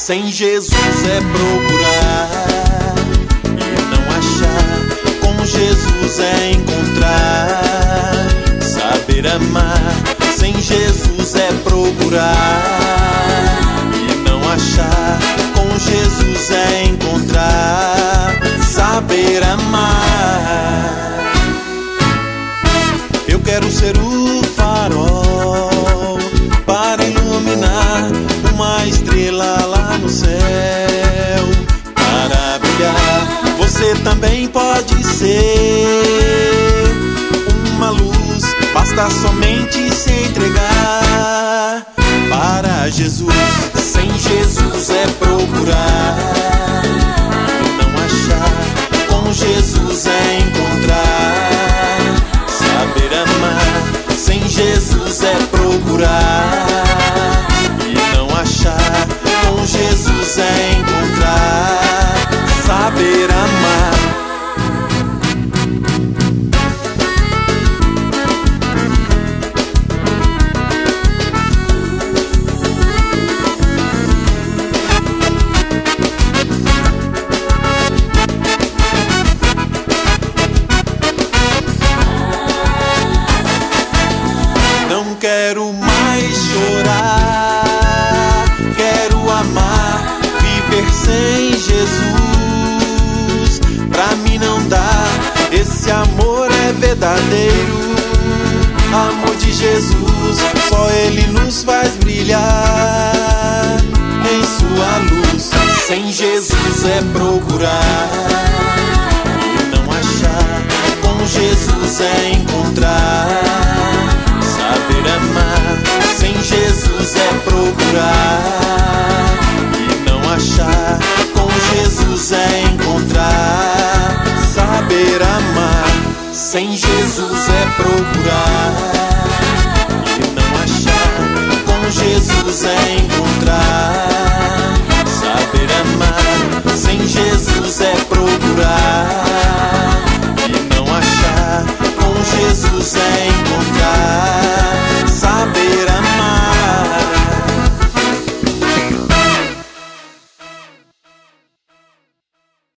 Sem Jesus é procurar e não achar. Com Jesus é encontrar, saber amar. Sem Jesus é procurar e não achar. Com Jesus é encontrar, saber amar. Eu quero ser o farol para iluminar uma estrela lá no céu, para brilhar. Você também pode ser uma luz, basta somente se entregar para Jesus. Sem Jesus é procurar e não achar. Com Jesus é encontrar, saber amar. Sem Jesus é procurar e não achar. Com Jesus é encontrar, saber amar. Não quero mais chorar, quero amar, viver sem Jesus. Pra mim não dá, esse amor é verdadeiro. Amor de Jesus, só Ele nos faz brilhar em sua luz. Sem Jesus é procurar e não achar. Com Jesus é encontrar, saber amar. Sem Jesus é procurar e não achar. Com Jesus é encontrar, saber amar. Sem Jesus é procurar e não achar. Com Jesus é encontrar, saber amar. Sem Jesus é